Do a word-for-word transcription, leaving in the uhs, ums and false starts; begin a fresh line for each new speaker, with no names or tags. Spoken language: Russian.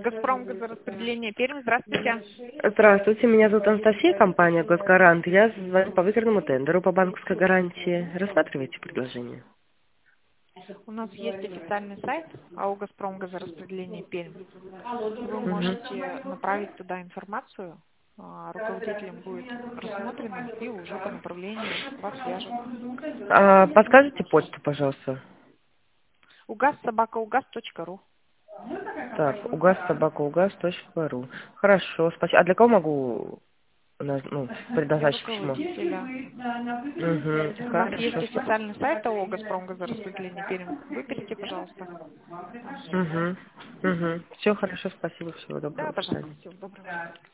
Газпром газораспределение Пермь, здравствуйте.
Здравствуйте, меня зовут Анастасия, компания «Госгарант». Я звоню по выигранному тендеру по банковской гарантии. Рассматриваете предложение?
У нас есть официальный сайт АО «Газпром газораспределение Пермь». Вы
Мгм.
можете направить туда информацию, а, руководителем будет рассмотрено и уже по направлению вас свяжут.
А, подскажите почту, пожалуйста.
угас собака угас точка ру.
Так, угас собака угас точка ру. Хорошо, спасибо. А для кого могу на- ну,
Для
предназначить письмо?
руководителя.
Угу,
У нас есть
хорошо.
официальный сайт АО «Газпром газораспределение Пермь». Выберите, пожалуйста. Там все.
Угу, угу. Все хорошо, спасибо, всего доброго,
Да,
до
пожалуйста.
свидания.
Всего доброго.